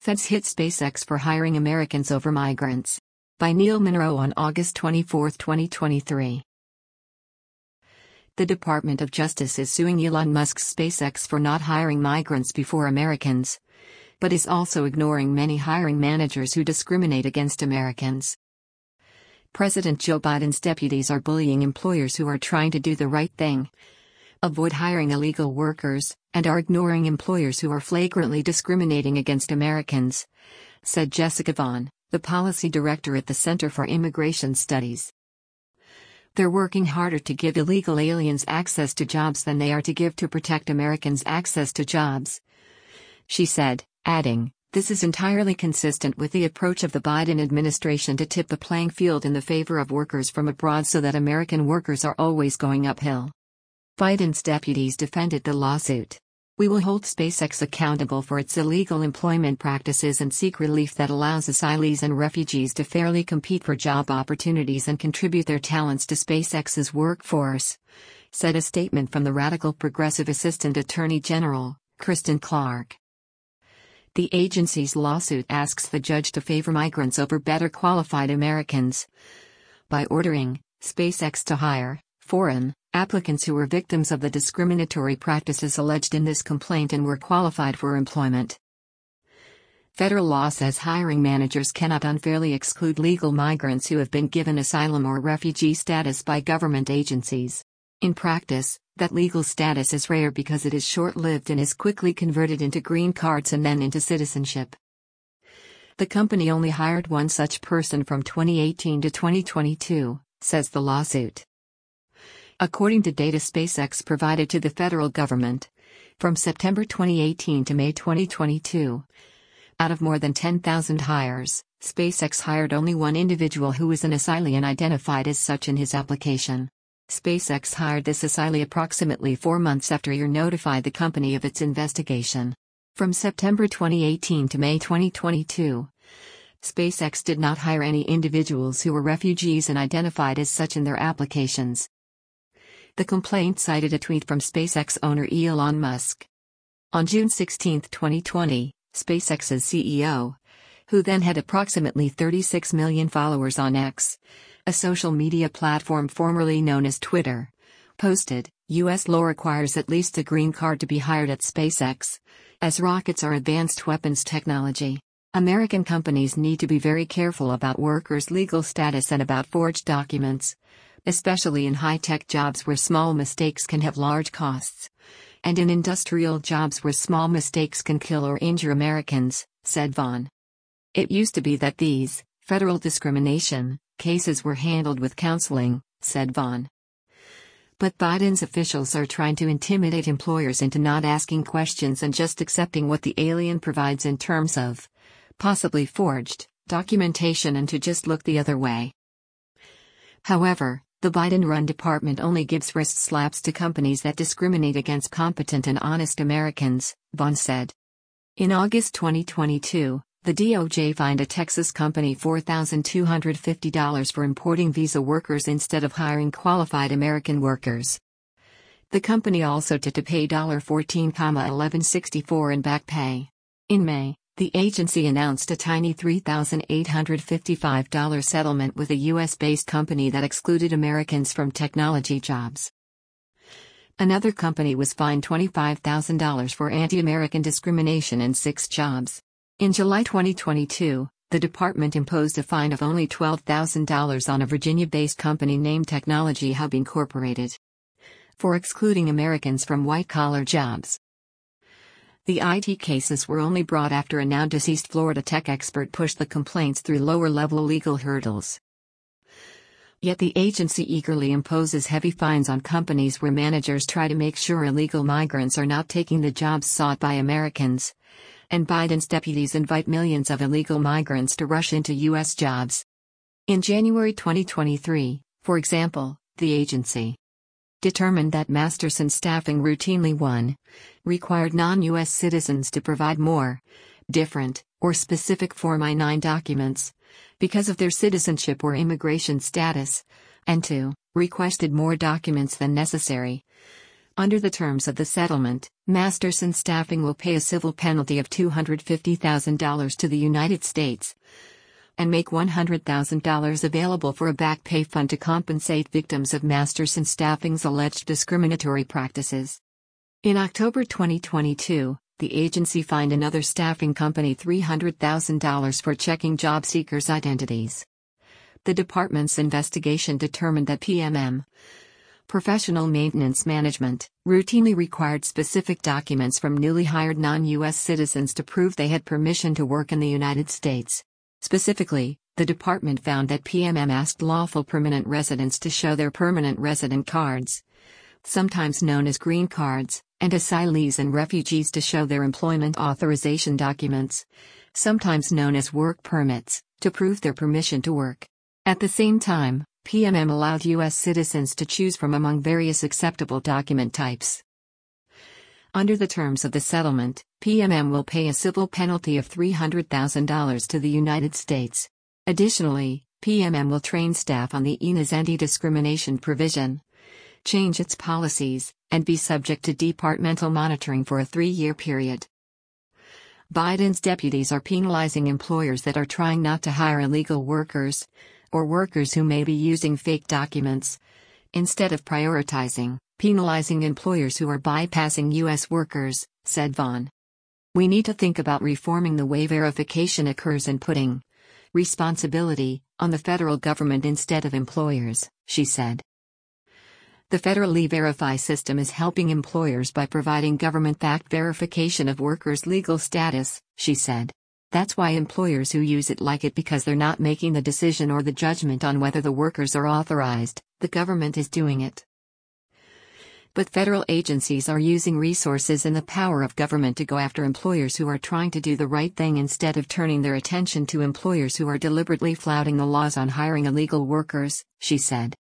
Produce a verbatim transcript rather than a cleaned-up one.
Feds hit SpaceX for hiring Americans over migrants. By Neil Monroe on August twenty-fourth, twenty twenty-three. The Department of Justice is suing Elon Musk's SpaceX for not hiring migrants before Americans, but is also ignoring many hiring managers who discriminate against Americans. President Joe Biden's deputies are bullying employers who are trying to do the right thing, avoid hiring illegal workers, and are ignoring employers who are flagrantly discriminating against Americans, said Jessica Vaughn, the policy director at the Center for Immigration Studies. They're working harder to give illegal aliens access to jobs than they are to give to protect Americans access to jobs, she said, adding, "This is entirely consistent with the approach of the Biden administration to tip the playing field in the favor of workers from abroad so that American workers are always going uphill." Biden's deputies defended the lawsuit. "We will hold SpaceX accountable for its illegal employment practices and seek relief that allows asylees and refugees to fairly compete for job opportunities and contribute their talents to SpaceX's workforce," said a statement from the Radical Progressive Assistant Attorney General, Kristen Clark. The agency's lawsuit asks the judge to favor migrants over better qualified Americans by ordering SpaceX to hire foreign applicants who were victims of the discriminatory practices alleged in this complaint and were qualified for employment. Federal law says hiring managers cannot unfairly exclude legal migrants who have been given asylum or refugee status by government agencies. In practice, that legal status is rare because it is short-lived and is quickly converted into green cards and then into citizenship. The company only hired one such person from twenty eighteen to twenty twenty-two, says the lawsuit. According to data SpaceX provided to the federal government, from September twenty eighteen to May twenty twenty-two, out of more than ten thousand hires, SpaceX hired only one individual who was an asylee and identified as such in his application. SpaceX hired this asylee approximately four months after he notified the company of its investigation. From September twenty eighteen to May twenty twenty-two, SpaceX did not hire any individuals who were refugees and identified as such in their applications. The complaint cited a tweet from SpaceX owner Elon Musk. On June sixteenth, twenty twenty, SpaceX's C E O, who then had approximately thirty-six million followers on X, a social media platform formerly known as Twitter, posted, "U S law requires at least a green card to be hired at SpaceX, as rockets are advanced weapons technology. American companies need to be very careful about workers' legal status and about forged documents, especially in high-tech jobs where small mistakes can have large costs, and in industrial jobs where small mistakes can kill or injure Americans," said Vaughn. "It used to be that these federal discrimination cases were handled with counseling," said Vaughn. But Biden's officials are trying to intimidate employers into not asking questions and just accepting what the alien provides in terms of possibly forged documentation and to just look the other way. However, the Biden-run department only gives wrist slaps to companies that discriminate against competent and honest Americans, Vaughn said. In August twenty twenty-two, the D O J fined a Texas company four thousand two hundred fifty dollars for importing visa workers instead of hiring qualified American workers. The company also had to pay fourteen thousand one hundred sixty-four dollars in back pay. In May, the agency announced a tiny three thousand eight hundred fifty-five dollars settlement with a U S-based company that excluded Americans from technology jobs. Another company was fined twenty-five thousand dollars for anti-American discrimination in six jobs. In July twenty twenty-two, the department imposed a fine of only twelve thousand dollars on a Virginia-based company named Technology Hub Incorporated for excluding Americans from white-collar jobs. The I T cases were only brought after a now-deceased Florida tech expert pushed the complaints through lower-level legal hurdles. Yet the agency eagerly imposes heavy fines on companies where managers try to make sure illegal migrants are not taking the jobs sought by Americans, and Biden's deputies invite millions of illegal migrants to rush into U S jobs. In January twenty twenty-three, for example, the agency determined that Masterson Staffing routinely one, required non-U S citizens to provide more, different, or specific Form I nine documents, because of their citizenship or immigration status, and two, requested more documents than necessary, Under the terms of the settlement, Masterson Staffing will pay a civil penalty of two hundred fifty thousand dollars to the United States and make one hundred thousand dollars available for a back pay fund to compensate victims of Masterson Staffing's alleged discriminatory practices. In October twenty twenty-two, the agency fined another staffing company three hundred thousand dollars for checking job seekers' identities. The department's investigation determined that P M M, Professional Maintenance Management, routinely required specific documents from newly hired non-U S citizens to prove they had permission to work in the United States. Specifically, the department found that P M M asked lawful permanent residents to show their permanent resident cards, sometimes known as green cards, and asylees and refugees to show their employment authorization documents, sometimes known as work permits, to prove their permission to work. At the same time, P M M allowed U S citizens to choose from among various acceptable document types. Under the terms of the settlement, P M M will pay a civil penalty of three hundred thousand dollars to the United States. Additionally, P M M will train staff on the I N A's anti-discrimination provision, change its policies, and be subject to departmental monitoring for a three-year period. Biden's deputies are penalizing employers that are trying not to hire illegal workers, or workers who may be using fake documents, instead of prioritizing, penalizing employers who are bypassing U S workers, said Vaughn. We need to think about reforming the way verification occurs and putting responsibility on the federal government instead of employers, she said. The federal E-Verify system is helping employers by providing government-backed verification of workers' legal status, she said. That's why employers who use it like it, because they're not making the decision or the judgment on whether the workers are authorized, the government is doing it. But federal agencies are using resources and the power of government to go after employers who are trying to do the right thing instead of turning their attention to employers who are deliberately flouting the laws on hiring illegal workers, she said.